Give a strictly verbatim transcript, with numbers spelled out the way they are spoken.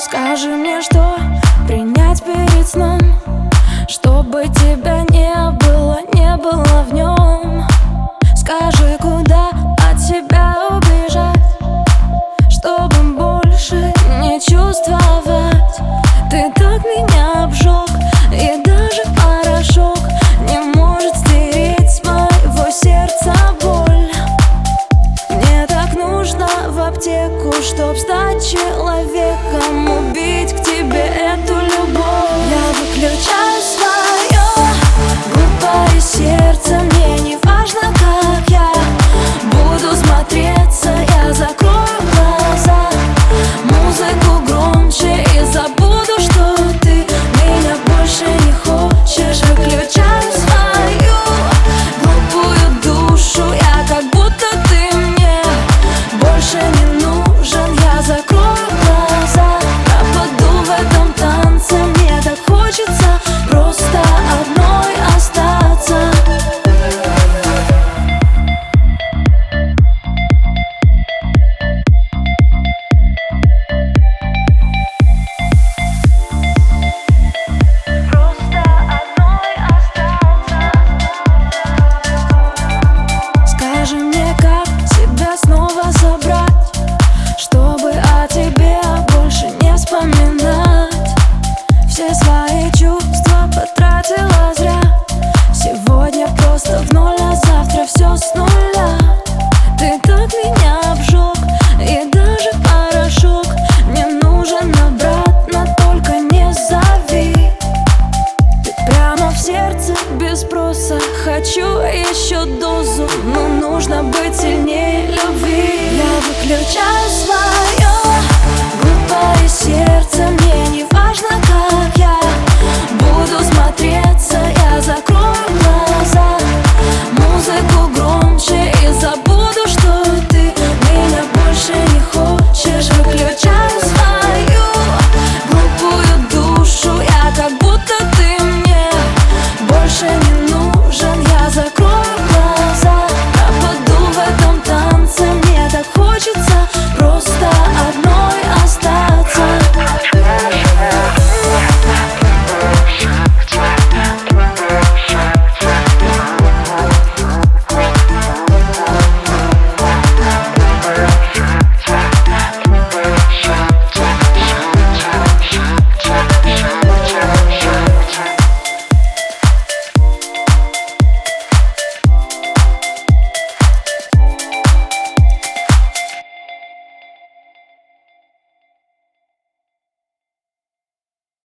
Скажи мне, что принять перед сном, чтобы тебя не было, не было в нем. Скажи, куда от тебя убежать, чтобы больше не чувствовать. Ты так меня обжег, и даже порошок не может стереть с моего сердца боль. Мне так нужно в аптеку, чтоб стать человеком, убить к тебе эту любовь. Я выключаю свое глупое сердце, мне не важно, как я буду смотреться. Я закрою глаза, музыку громче и забуду, что ты меня больше не хочешь. Выключаю свою глупую душу, я как будто ты мне больше не нужен. Я закрою глаза, пропаду в этом танце. Мне так хочется просто одной остаться. Просто одной остаться. Скажи мне, как тебя снова забрать, чтобы о тебе больше не вспоминать. Все свои чувства потратила зря. Сегодня просто в ноль, а завтра все с нуля. Ты так меня обжег, и даже порошок мне нужен обратно, только не зови. Ты прямо в сердце без спроса. Хочу еще дозу, но нужно быть сильнее любви. Я выключаю